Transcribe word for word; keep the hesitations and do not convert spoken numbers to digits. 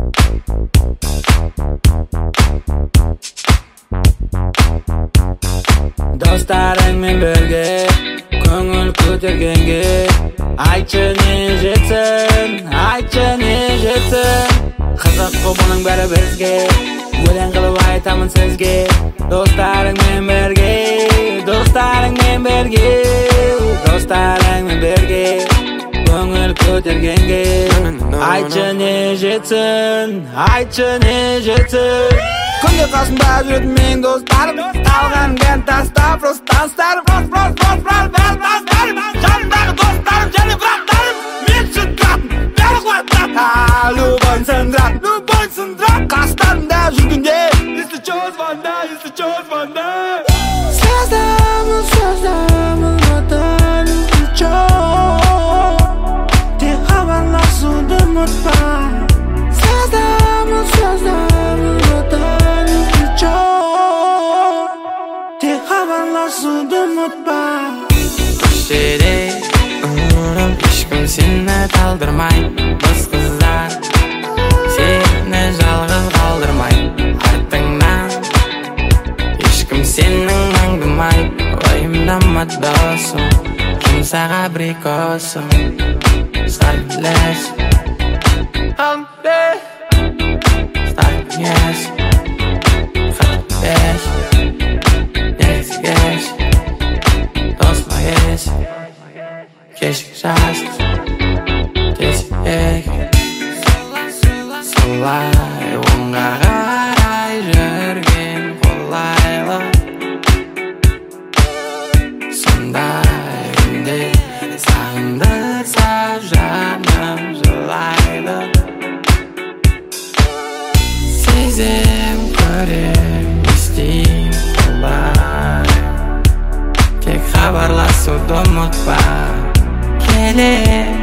Dostlarыңмен бірге көңіл көтергенге айтшы не жетсін, айтшы не жетсін. Қызық қой бұның бәрі бізге, өлең қылып айтамын сізге. Достарыңмен бірге, достарыңмен бірге, достарыңмен бірге көңіл көтергенге айтшы не жетсін, айтшы не жетсін. Күнде қасымда жүретін менің достарым, қалған бәрін тастап, просто тастарым, просто, просто, просто, бәрін тастарым. Жанымдағы достарым және браттарым, мен үшін тұратын, бәрі қуаттап. А, любойн сындырат, любойн сындырат. Қастарымда жүргенде, если чё звонда, если чё звонда. Создамын, создамын, отаның ключо. Тек хабарласуды ұмытпа. Создамын, создамын, отаның ключо. Тек хабарласуды ұмытпа. Көшеде ұрып, ешкім сені талдырмай. Біз қыздар сені жалғыз қалдырмай. Артыңнан ешкім сенің аңдымай. Ойымдама досым, жұмсақ абрикосым. Стартлес Хамде Стартлес Хатбеш Yes, yes Dostlar yes Keşke şahsız Kesik Солай оңға қарай жүрген қолайлы Сондай үнде сағындырса жаным жылайды. Сезем, көрем, естейм қолай. Тек хабарласуды ұмытпа. Келем